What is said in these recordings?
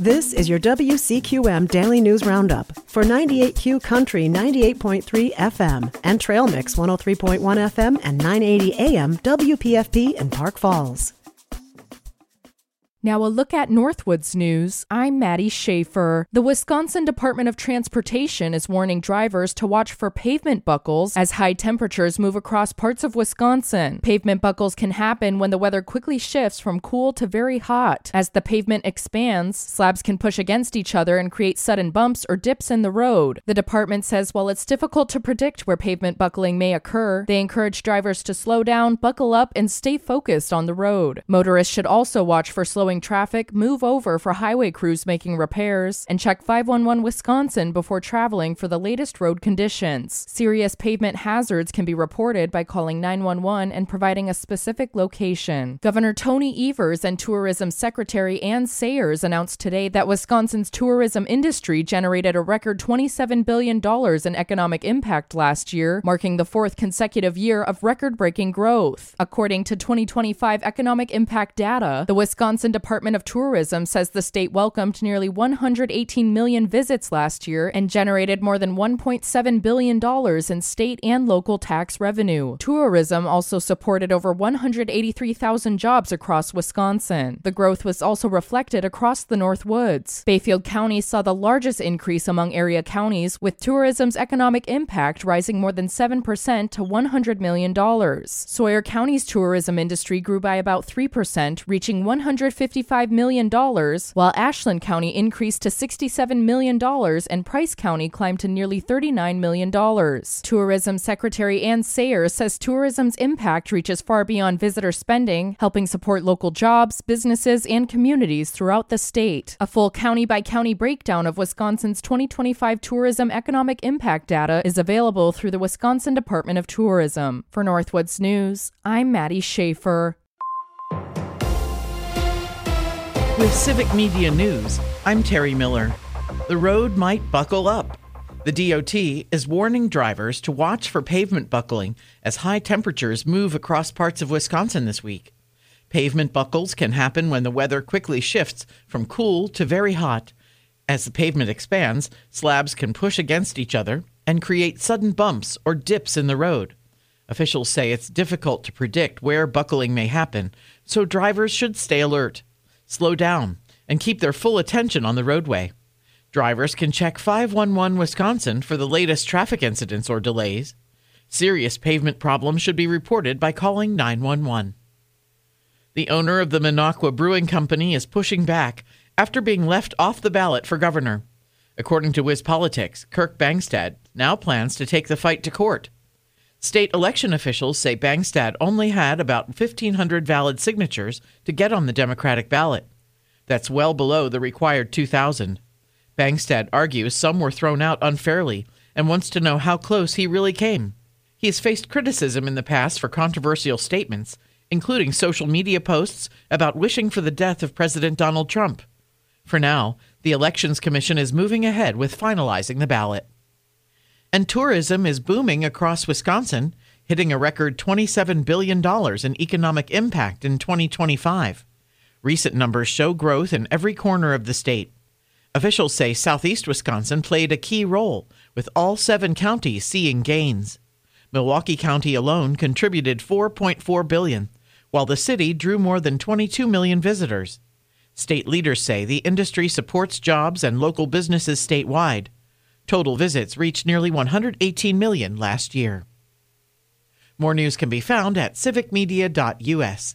This is your WCQM Daily News Roundup for 98Q Country 98.3 FM and Trail Mix 103.1 FM and 980 AM WPFP in Park Falls. Now a look at Northwoods news. I'm Maddie Schaefer. The Wisconsin Department of Transportation is warning drivers to watch for pavement buckles as high temperatures move across parts of Wisconsin. Pavement buckles can happen when the weather quickly shifts from cool to very hot. As the pavement expands, slabs can push against each other and create sudden bumps or dips in the road. The department says while it's difficult to predict where pavement buckling may occur, they encourage drivers to slow down, buckle up, and stay focused on the road. Motorists should also watch for slowing traffic, move over for highway crews making repairs, and check 511 Wisconsin before traveling for the latest road conditions. Serious pavement hazards can be reported by calling 911 and providing a specific location. Governor Tony Evers and Tourism Secretary Ann Sayers announced today that Wisconsin's tourism industry generated a record $27 billion in economic impact last year, marking the fourth consecutive year of record-breaking growth. According to 2025 economic impact data, the Wisconsin Department of Tourism says the state welcomed nearly 118 million visits last year and generated more than $1.7 billion in state and local tax revenue. Tourism also supported over 183,000 jobs across Wisconsin. The growth was also reflected across the Northwoods. Bayfield County saw the largest increase among area counties, with tourism's economic impact rising more than 7% to $100 million. Sawyer County's tourism industry grew by about 3%, reaching $155 million, while Ashland County increased to $67 million and Price County climbed to nearly $39 million. Tourism Secretary Ann Sayers says tourism's impact reaches far beyond visitor spending, helping support local jobs, businesses, and communities throughout the state. A full county-by-county breakdown of Wisconsin's 2025 tourism economic impact data is available through the Wisconsin Department of Tourism. For Northwoods News, I'm Maddie Schaefer. With Civic Media News, I'm Terry Miller. The road might buckle up. The DOT is warning drivers to watch for pavement buckling as high temperatures move across parts of Wisconsin this week. Pavement buckles can happen when the weather quickly shifts from cool to very hot. As the pavement expands, slabs can push against each other and create sudden bumps or dips in the road. Officials say it's difficult to predict where buckling may happen, so drivers should stay alert, slow down, and keep their full attention on the roadway. Drivers can check 511 Wisconsin for the latest traffic incidents or delays. Serious pavement problems should be reported by calling 911. The owner of the Minocqua Brewing Company is pushing back after being left off the ballot for governor. According to WisPolitics, Kirk Bangstad now plans to take the fight to court. State election officials say Bangstad only had about 1,500 valid signatures to get on the Democratic ballot. That's well below the required 2,000. Bangstad argues some were thrown out unfairly and wants to know how close he really came. He has faced criticism in the past for controversial statements, including social media posts about wishing for the death of President Donald Trump. For now, the Elections Commission is moving ahead with finalizing the ballot. And tourism is booming across Wisconsin, hitting a record $27 billion in economic impact in 2025. Recent numbers show growth in every corner of the state. Officials say Southeast Wisconsin played a key role, with all 7 counties seeing gains. Milwaukee County alone contributed $4.4 billion, while the city drew more than 22 million visitors. State leaders say the industry supports jobs and local businesses statewide. Total visits reached nearly 118 million last year. More news can be found at civicmedia.us.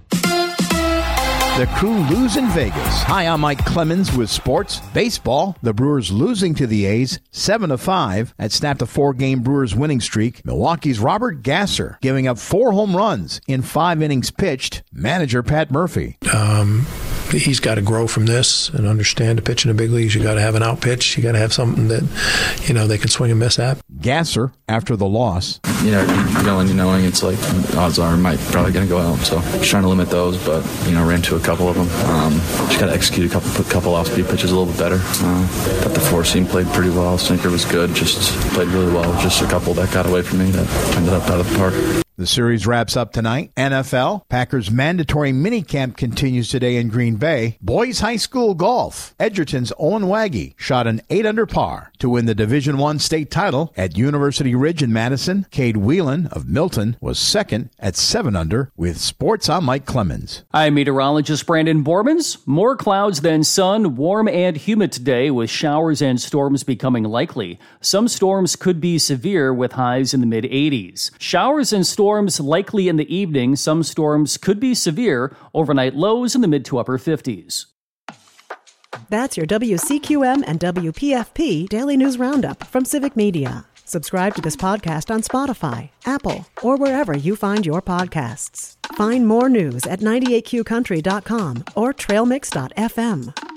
The Crew lose in Vegas. Hi, I'm Mike Clemens with sports. Baseball, the Brewers losing to the A's 7-5. That snapped a 4-game Brewers winning streak. Milwaukee's Robert Gasser giving up 4 home runs in 5 innings pitched. Manager Pat Murphy. He's got to grow from this and understand to pitch in the big leagues. You got to have an out pitch. You got to have something that, they can swing and miss at. Gasser, after the loss. Knowing it's like odds are probably going to go out. So just trying to limit those, but, ran to a couple of them. Just got to execute put a couple off-speed pitches a little bit better. But the 4-seam played pretty well. Sinker was good. Just played really well. Just a couple that got away from me that ended up out of the park. The series wraps up tonight. NFL, Packers mandatory minicamp continues today in Green Bay. Boys high school golf. Edgerton's Owen Waggy shot an 8 under par to win the Division I state title at University Ridge in Madison. Cade Whelan of Milton was second at 7 under. With sports, I'm Mike Clemens. I'm meteorologist Brandon Bormans. More clouds than sun, warm and humid today with showers and storms becoming likely. Some storms could be severe with highs in the mid-80s. Showers and storms likely in the evening. Some storms could be severe. Overnight lows in the mid to upper 50s. That's your WCQM and WPFP Daily News Roundup from Civic Media. Subscribe to this podcast on Spotify, Apple, or wherever you find your podcasts. Find more news at 98qcountry.com or trailmix.fm.